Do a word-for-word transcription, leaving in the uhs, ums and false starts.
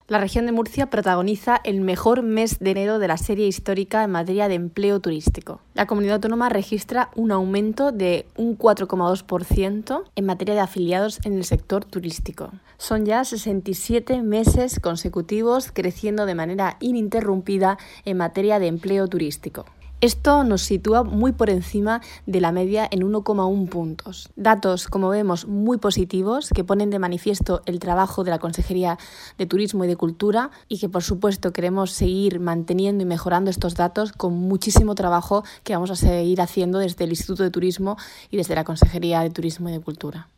La región de Murcia protagoniza el mejor mes de enero de la serie histórica en materia de empleo turístico. La comunidad autónoma registra un aumento de un cuatro coma dos por ciento en materia de afiliados en el sector turístico. Son ya sesenta y siete meses consecutivos creciendo de manera ininterrumpida en materia de empleo turístico. Esto nos sitúa muy por encima de la media en uno coma uno puntos. Datos, como vemos, muy positivos que ponen de manifiesto el trabajo de la Consejería de Turismo y de Cultura y que, por supuesto, queremos seguir manteniendo y mejorando estos datos con muchísimo trabajo que vamos a seguir haciendo desde el Instituto de Turismo y desde la Consejería de Turismo y de Cultura.